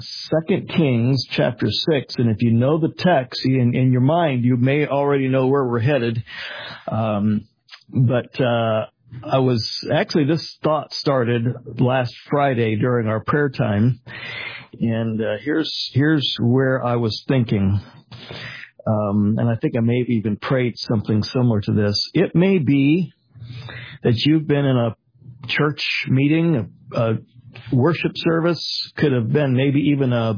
2 Kings chapter 6, and if you know the text in your mind, you may already know where we're headed. But this thought started last Friday during our prayer time, and here's where I was thinking. And I think I may have even prayed something similar to this. It may be that you've been in a church meeting, a worship service, could have been maybe even a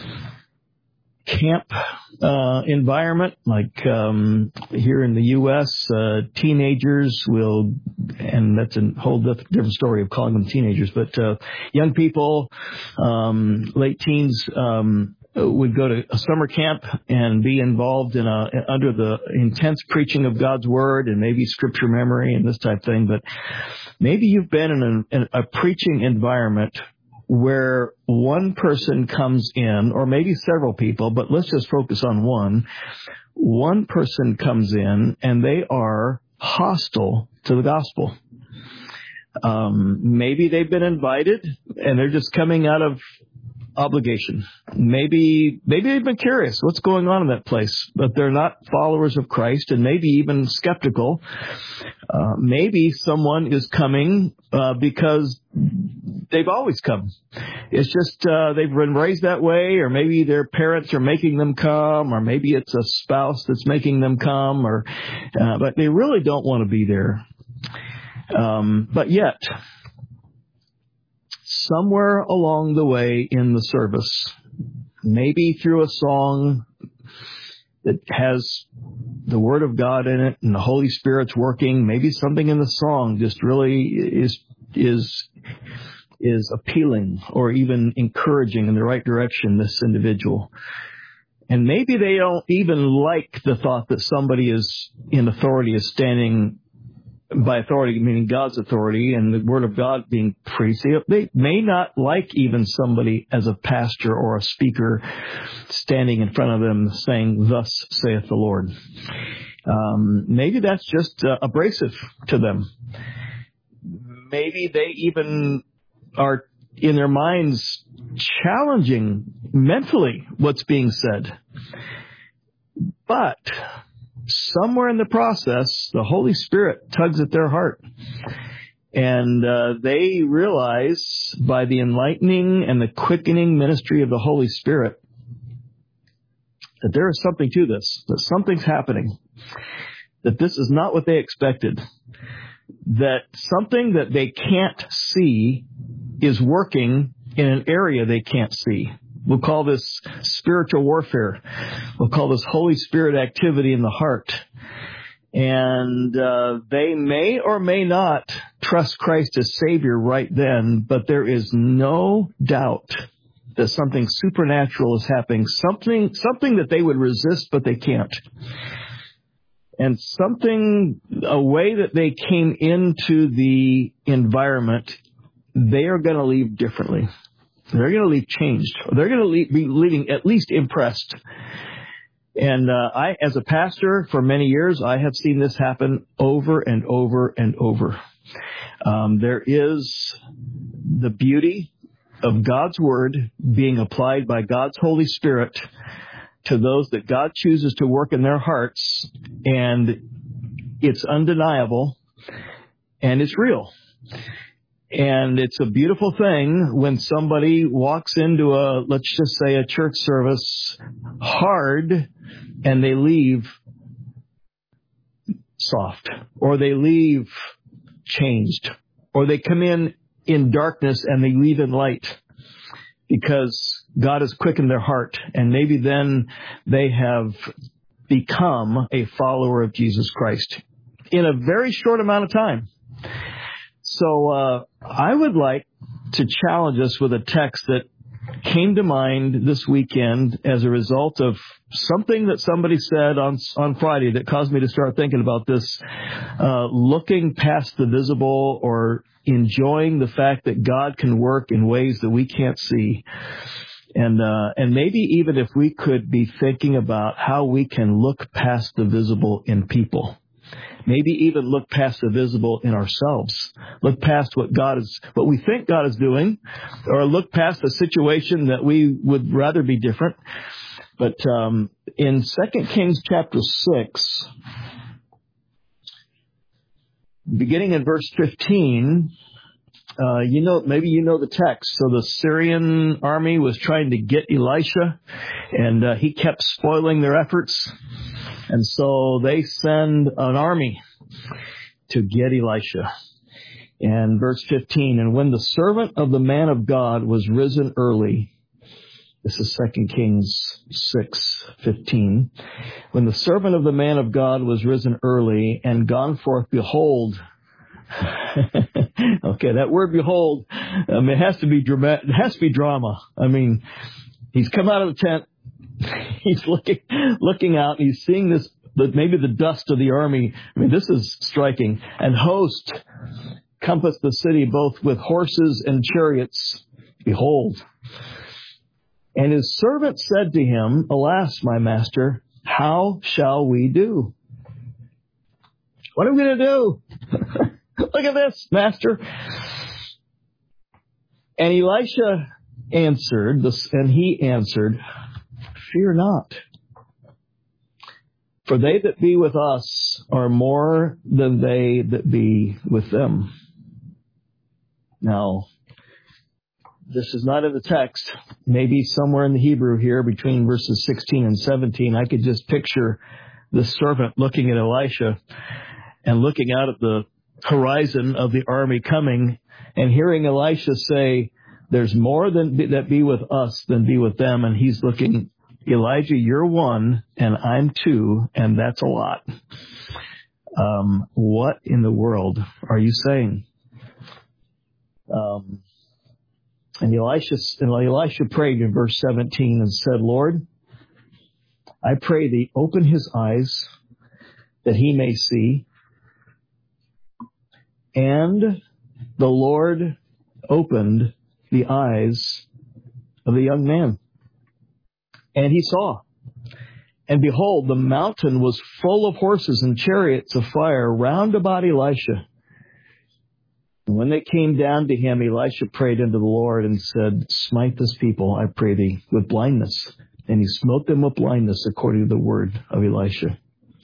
camp environment, like here in the U.S., teenagers will, and that's a whole different story of calling them teenagers, but young people, late teens, would go to a summer camp and be involved in under the intense preaching of God's Word and maybe scripture memory and this type of thing. But maybe you've been in a preaching environment where one person comes in, or maybe several people, but let's just focus on one. One person comes in and they are hostile to the gospel. Maybe they've been invited and they're just coming out of obligation. Maybe they've been curious what's going on in that place, but they're not followers of Christ, and maybe even skeptical. Maybe someone is coming because they've always come. It's just they've been raised that way, or maybe their parents are making them come, or maybe it's a spouse that's making them come, but they really don't want to be there. But yet, somewhere along the way in the service, maybe through a song that has the Word of God in it and the Holy Spirit's working, maybe something in the song just really is appealing or even encouraging in the right direction, this individual. And maybe they don't even like the thought that somebody is in authority, is standing by authority, meaning God's authority, and the Word of God being preached. They may not like even somebody as a pastor or a speaker standing in front of them saying, "Thus saith the Lord." Maybe that's just abrasive to them. Maybe they even are in their minds challenging mentally what's being said. But somewhere in the process, the Holy Spirit tugs at their heart. And they realize by the enlightening and the quickening ministry of the Holy Spirit that there is something to this, that something's happening, that this is not what they expected, that something that they can't see is working in an area they can't see. We'll call this spiritual warfare. We'll call this Holy Spirit activity in the heart. And they may or may not trust Christ as Savior right then, but there is no doubt that something supernatural is happening, something that they would resist, but they can't. And a way that they came into the environment, they are going to leave differently. They're going to leave changed. They're going to be leaving at least impressed. And I, as a pastor for many years, I have seen this happen over and over and over. There is the beauty of God's Word being applied by God's Holy Spirit to those that God chooses to work in their hearts, and it's undeniable, and it's real. And it's a beautiful thing when somebody walks into let's just say a church service hard, and they leave soft, or they leave changed, or they come in darkness and they leave in light, because God has quickened their heart, and maybe then they have become a follower of Jesus Christ in a very short amount of time. So I would like to challenge us with a text that came to mind this weekend as a result of something that somebody said on Friday that caused me to start thinking about this, looking past the visible, or enjoying the fact that God can work in ways that we can't see. And maybe even if we could be thinking about how we can look past the visible in people. Maybe even look past the visible in ourselves. Look past what we think God is doing, or look past the situation that we would rather be different. But in 2 Kings chapter 6, beginning in verse 15, maybe you know the text. So the Syrian army was trying to get Elisha, and he kept spoiling their efforts. And so they send an army to get Elisha. And verse 15, and when the servant of the man of God was risen early, this is 2 Kings 6:15. When the servant of the man of God was risen early and gone forth, behold. Okay, that word behold, it has to be dramatic. It has to be drama. I mean, he's come out of the tent. He's looking out. And he's seeing this, maybe the dust of the army. I mean, this is striking. And host compassed the city both with horses and chariots. Behold. And his servant said to him, alas, my master, how shall we do? What are we going to do? Look at this, master. And Elisha answered, fear not. For they that be with us are more than they that be with them. Now, this is not in the text. Maybe somewhere in the Hebrew here between verses 16 and 17, I could just picture the servant looking at Elisha and looking out at the horizon of the army coming and hearing Elisha say, there's more that be with us than be with them. And he's looking, Elijah, you're one and I'm two, and that's a lot. What in the world are you saying? And Elisha prayed in verse 17 and said, Lord, I pray thee, open his eyes that he may see. And the Lord opened the eyes of the young man. And he saw. And behold, the mountain was full of horses and chariots of fire round about Elisha. And when they came down to him, Elisha prayed unto the Lord and said, smite this people, I pray thee, with blindness. And he smote them with blindness according to the word of Elisha.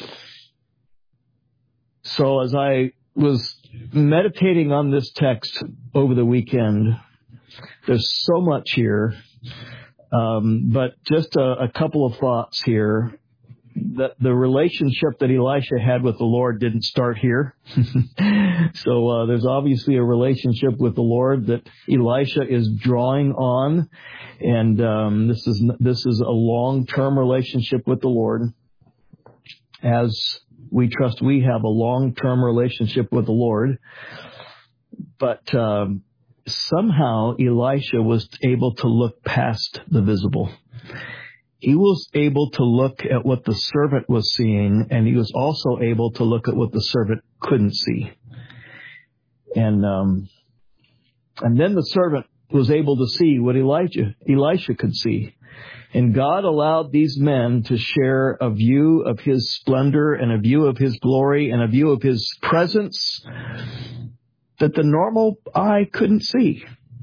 So as I was meditating on this text over the weekend, there's so much here, but just a couple of thoughts here. That the relationship that Elisha had with the Lord didn't start here. So there's obviously a relationship with the Lord that Elisha is drawing on, and this is a long-term relationship with the Lord. As we trust we have a long-term relationship with the Lord, but somehow Elisha was able to look past the visible. He was able to look at what the servant was seeing, and he was also able to look at what the servant couldn't see. And then the servant was able to see what Elisha could see. And God allowed these men to share a view of his splendor and a view of his glory and a view of his presence that the normal eye couldn't see.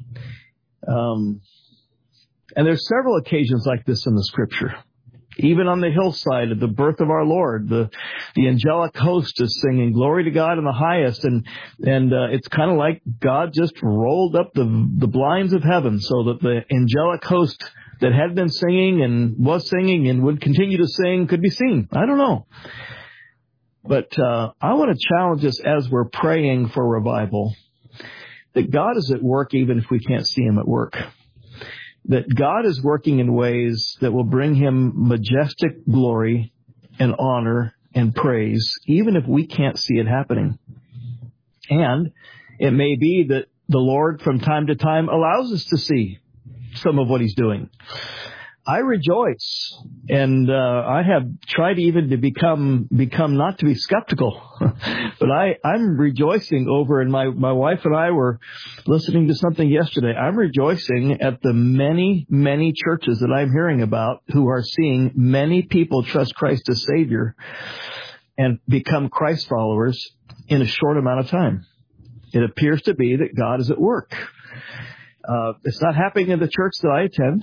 And there's several occasions like this in the Scripture. Even on the hillside of the birth of our Lord, the angelic host is singing glory to God in the highest, and it's kind of like God just rolled up the blinds of heaven so that the angelic host that had been singing and was singing and would continue to sing could be seen. I don't know. But I want to challenge us as we're praying for revival, that God is at work even if we can't see him at work. That God is working in ways that will bring him majestic glory and honor and praise, even if we can't see it happening. And it may be that the Lord from time to time allows us to see some of what he's doing. I rejoice, and I have tried even to become not to be skeptical, but I'm rejoicing over, and my wife and I were listening to something yesterday. I'm rejoicing at the many, many churches that I'm hearing about who are seeing many people trust Christ as Savior. and become Christ followers in a short amount of time. It appears to be that God is at work. It's not happening in the church that I attend.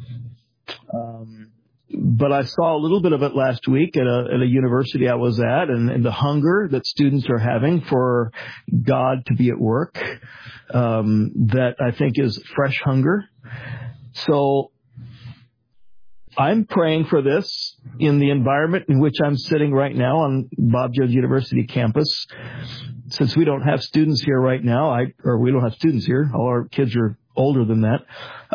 But I saw a little bit of it last week at a university I was at, and the hunger that students are having for God to be at work, that I think is fresh hunger. So I'm praying for this in the environment in which I'm sitting right now on Bob Jones University campus. Since we don't have students here right now, we don't have students here. All our kids are older than that.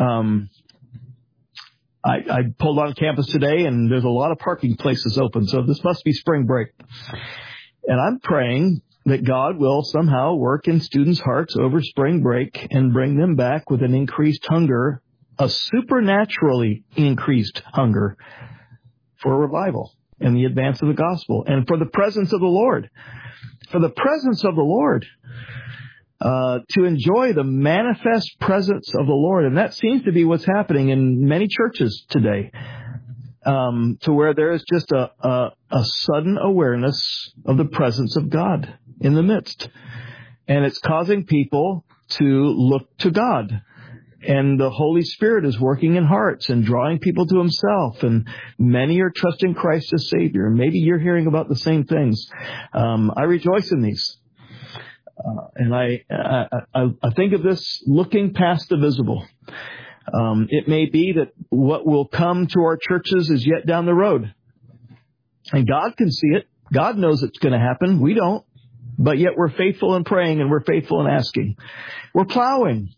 I pulled on campus today, and there's a lot of parking places open, so this must be spring break. And I'm praying that God will somehow work in students' hearts over spring break and bring them back with an increased hunger, a supernaturally increased hunger for a revival and the advance of the gospel and for the presence of the Lord. For the presence of the Lord. To enjoy the manifest presence of the Lord. And that seems to be what's happening in many churches today. To where there is just a sudden awareness of the presence of God in the midst. And it's causing people to look to God. And the Holy Spirit is working in hearts and drawing people to Himself. And many are trusting Christ as Savior. And maybe you're hearing about the same things. I rejoice in these. And I think of this looking past the visible. It may be that what will come to our churches is yet down the road. And God can see it. God knows it's going to happen. We don't. But yet we're faithful in praying and we're faithful in asking. We're plowing.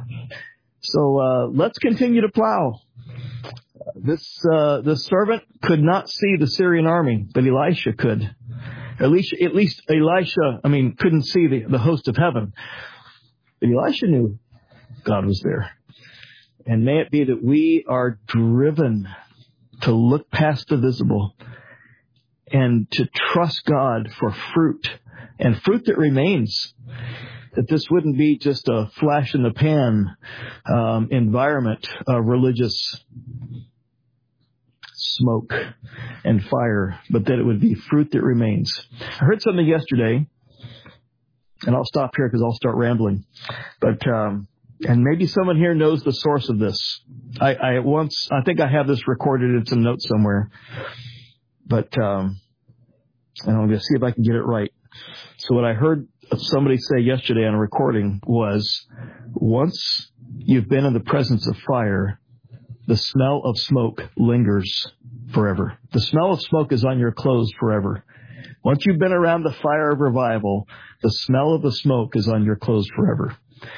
So let's continue to plow. This servant could not see the Syrian army, but Elisha could. At least Elisha, couldn't see the host of heaven. But Elisha knew God was there. And may it be that we are driven to look past the visible and to trust God for fruit, and fruit that remains. That this wouldn't be just a flash in the pan environment of religious smoke and fire, but that it would be fruit that remains. I heard something yesterday, and I'll stop here because I'll start rambling. But and maybe someone here knows the source of this. I think I have this recorded in some notes somewhere, but and I'm going to see if I can get it right. So what I heard somebody say yesterday on a recording was, once you've been in the presence of fire, the smell of smoke lingers forever. The smell of smoke is on your clothes forever. Once you've been around the fire of revival, the smell of the smoke is on your clothes forever.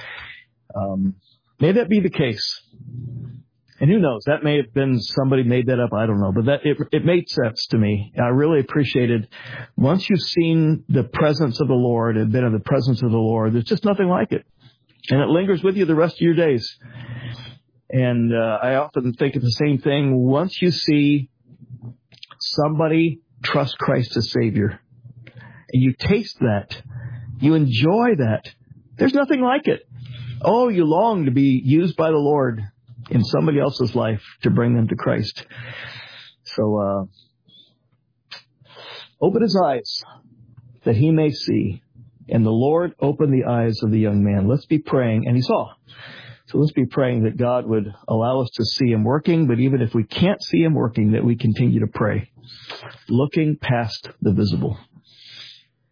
May that be the case. And who knows? That may have been somebody made that up. I don't know. But it made sense to me. I really appreciated, once you've seen the presence of the Lord and been in the presence of the Lord, there's just nothing like it. And it lingers with you the rest of your days. And I often think of the same thing. Once you see somebody trust Christ as Savior, and you taste that, you enjoy that, there's nothing like it. Oh, you long to be used by the Lord in somebody else's life to bring them to Christ. So open his eyes that he may see. And the Lord opened the eyes of the young man. Let's be praying. And he saw. So let's be praying that God would allow us to see him working. But even if we can't see him working, that we continue to pray, looking past the visible.